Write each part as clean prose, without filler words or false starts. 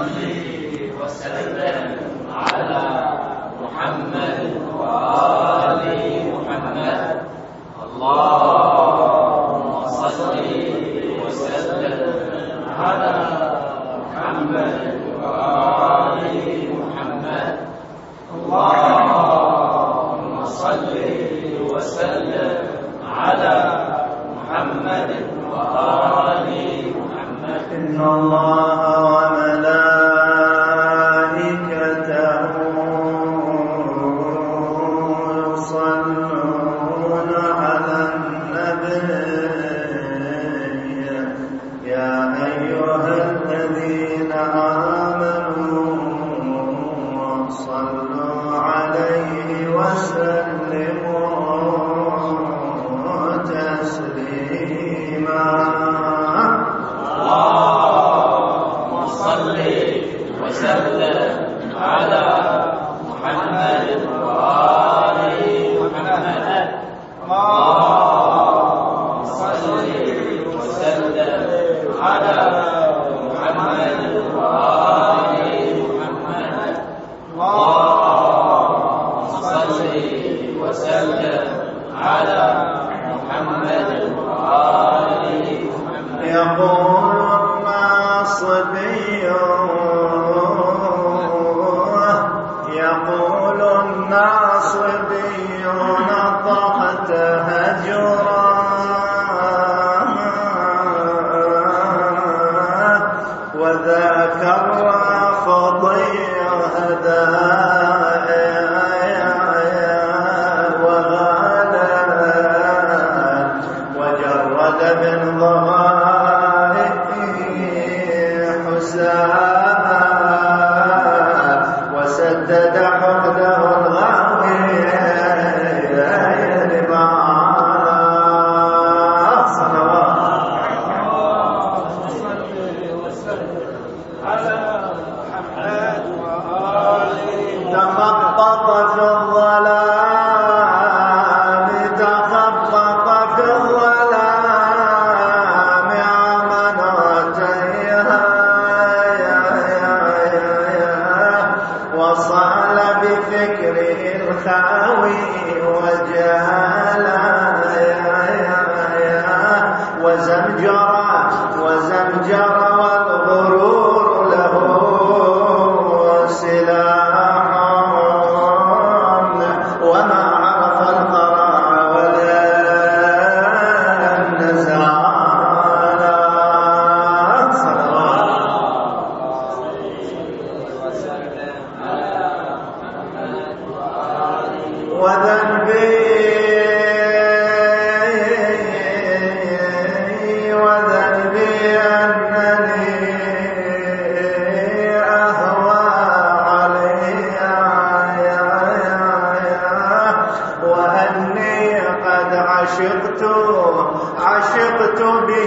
عشقت به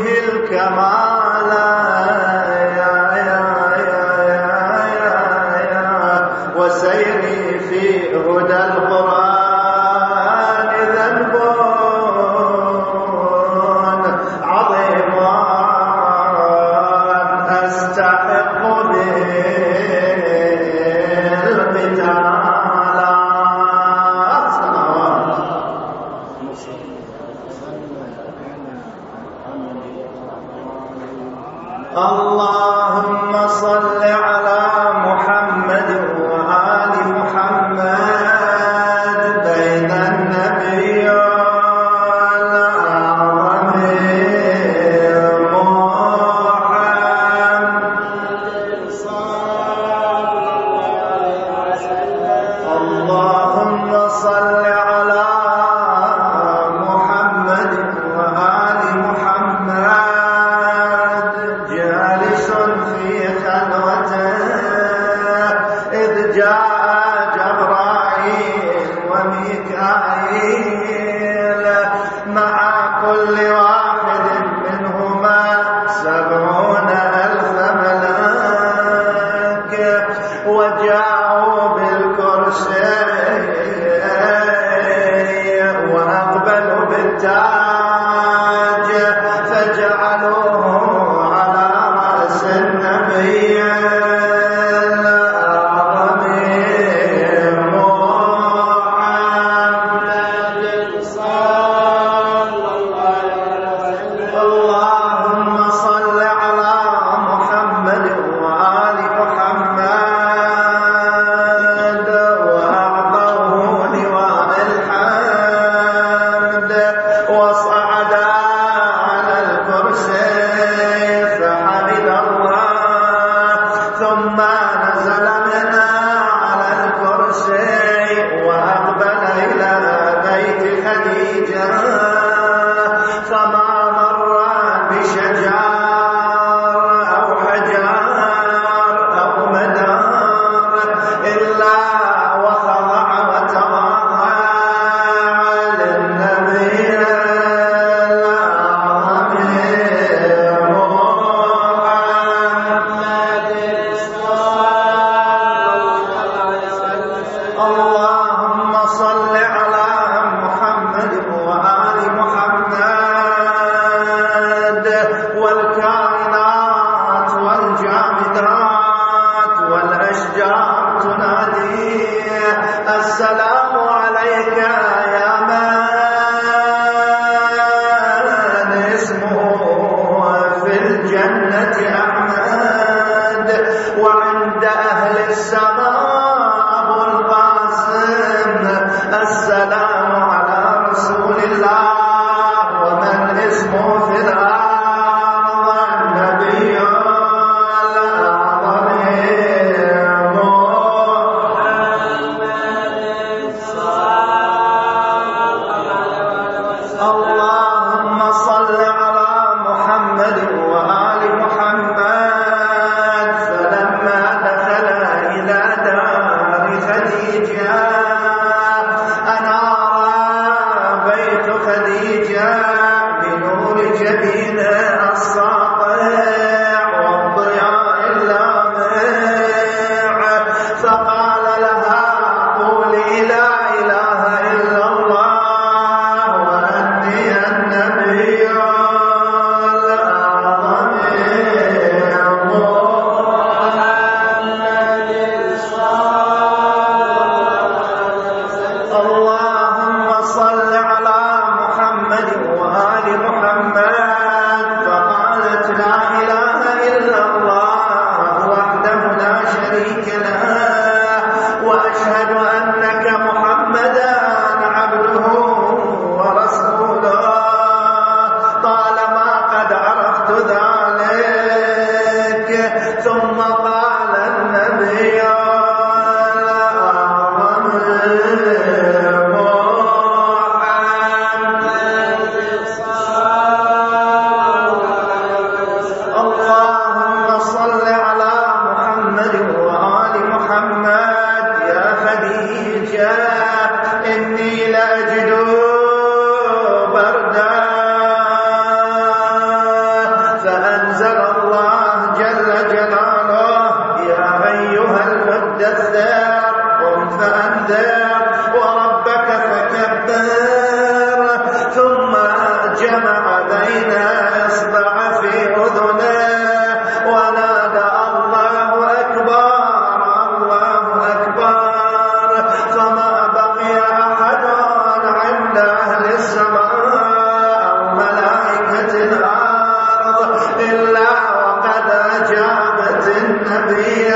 الكمال وسيري في هدى القرآن ذنب عظيم أستحق به القتال. اللهم صل على محمد وآل محمد بين النبي والأعظم محمد اللهم صل على محمد وآل محمد في خلوته إذ جاء جبرائيل وميكائيل مع كل واحد منهما 70,000 ملاك وجاءوا بالكرسي وأقبلوا بالتاج فجعلوه النبي إلا الله وحده لا شريك له وأشهد أنك محمدا عبده ورسوله طالما قد عرفت ذلك. ثم قال النبي اللهم صل على محمد وآل محمد. يا خديجة إني لأجد بردا فأنزل الله جل جلاله يا أيها المدثر قم فأنذر وربك فكبر. ثم جمع بين إصبع في أذنه ونادى الله أكبر الله أكبر. فما بقي أحد عند أهل السماء أو ملائكة الأرض إلا وقد أجابت النبي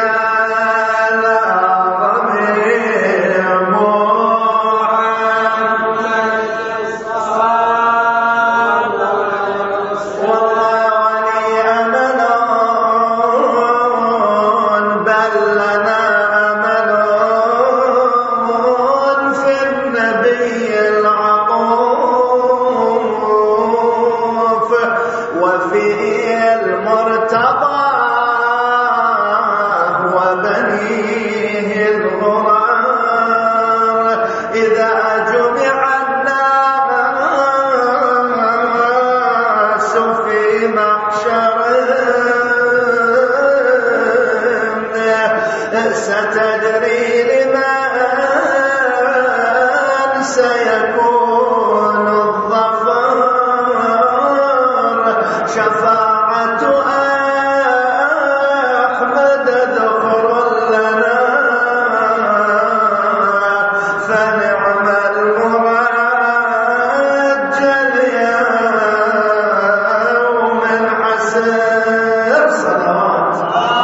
ستدري لمن سيكون الظفر. شفاعة أحمد ذكر لنا فنعم المرجل يوم عسير. صلوات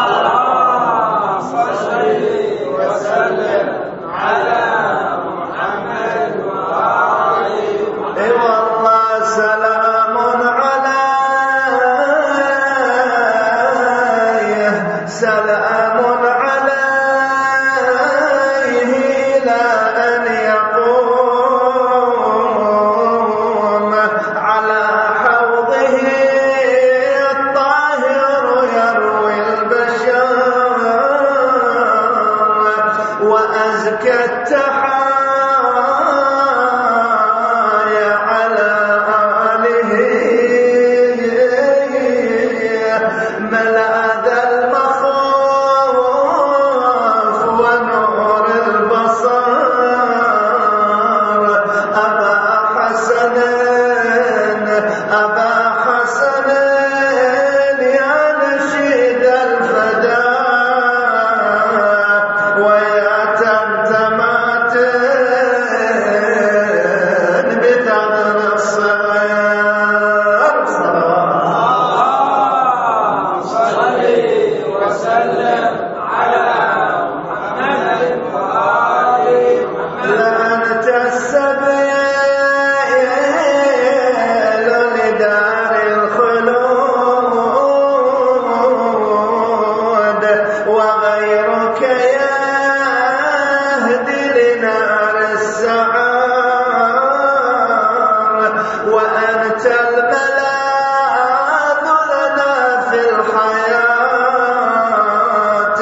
سلام عليه إلى أن يقوم على حوضه الطاهر يروي البشر. وأزكى التحايا على آله ملاذ البلاء لنا في الحياة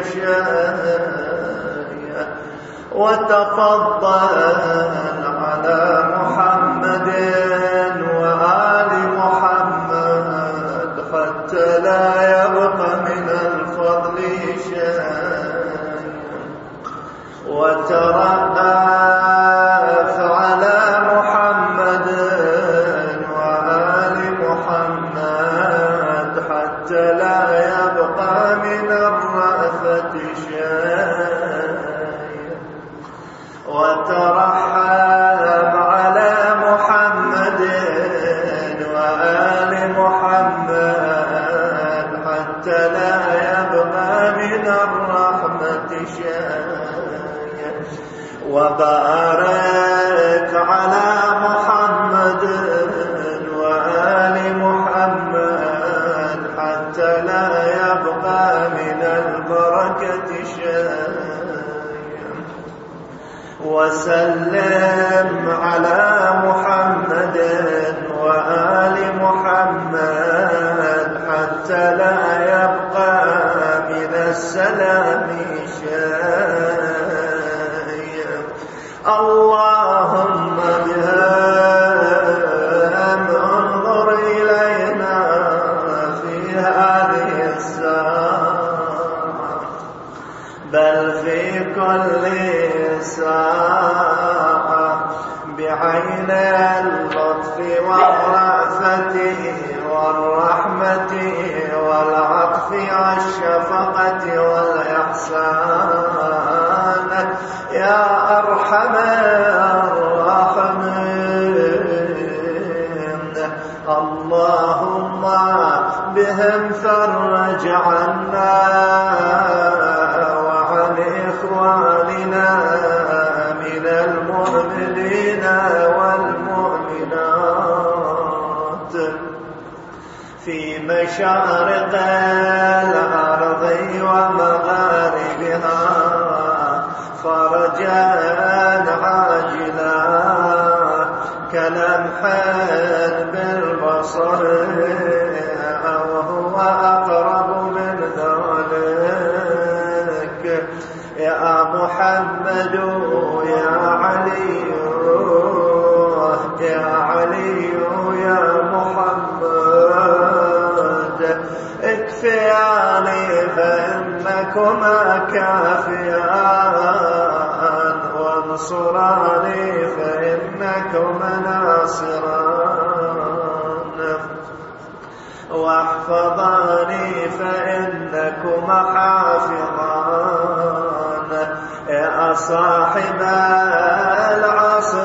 شيء وتفضل على محمد وآل محمد حتى لا يبقى من الفضل شيء وترأف على محمد وآل محمد حتى لا يبقى من الرأفة شيء وترحم على محمد وآل محمد حتى لا يبقى من الرحمة شيء وبارك على محمد وآل محمد حتى لا يبقى من البركة شيء وسلم على محمد وآل محمد حتى لا يبقى من السلام شيء اللهم بهم انظر إلينا في هذه الساعة بل في كل ساعة بعين اللطف والرأفة والرحمة والعطف والشفقة والإحسان يا أرحم الراحمين اللهم بهم فرج عنا وعن إخواننا من المؤمنين والمؤمنات في مشارق الأرض ومغاربها فرجا عاجلا كلمح بالبصر أو هو أقرب من ذلك يا محمد يا علي يا علي يا محمد اكفياني فإنكما كافيان وانصراني فإنكما ناصران واحفظاني فإنكما حافظان يا صاحب العصر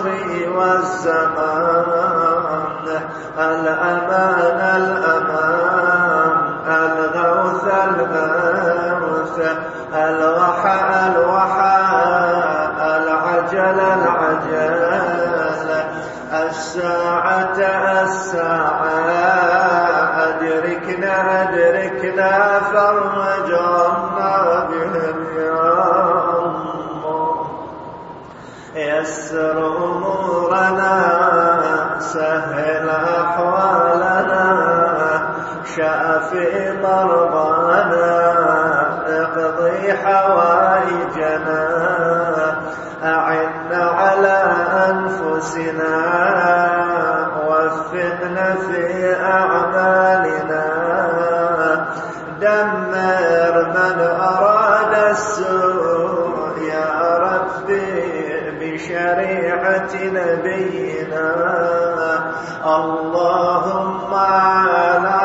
والزمان الأمان الأمان الغوث الغوث الوحى الوحى العجل العجل الساعة الساعة أدركنا أدركنا فرج عنا بهم يا الله يسر أمورنا سهل أحوالنا شافي مرضانا اقضي حوائجنا أعنا على أنفسنا وفقنا في أعمالنا دمر من أراد السوء يا ربي بشريعة نبينا اللهم لا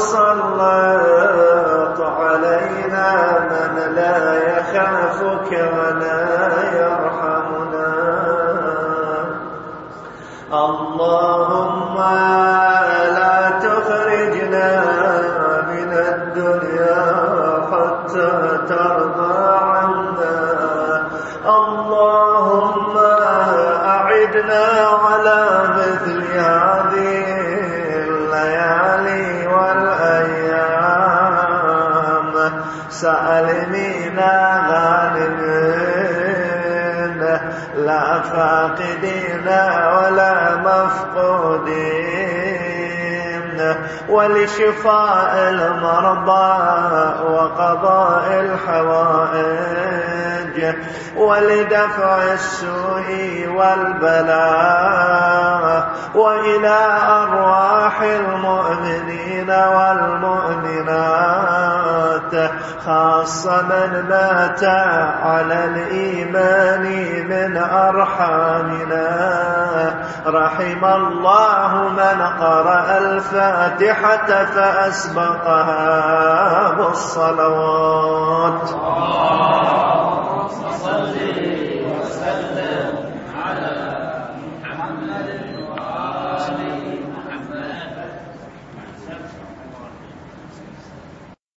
تسلط علينا من لا يخافك ولا يرحمنا اللهم لا تخرجنا من الدنيا حتى ترضى عنا اللهم أعدنا على مثل هذه الليالي والأيام سالمين غانمين لا فاقدين ولا مفقودين ولشفاء المرضى وقضاء الحوائج ولدفع السوء والبلاء، وإلى أرواح المؤمنين والمؤمنات خاصة من مات على الإيمان من أرحامنا. رحم الله من قرأ الفاتحة فأسبقها بالصلوات.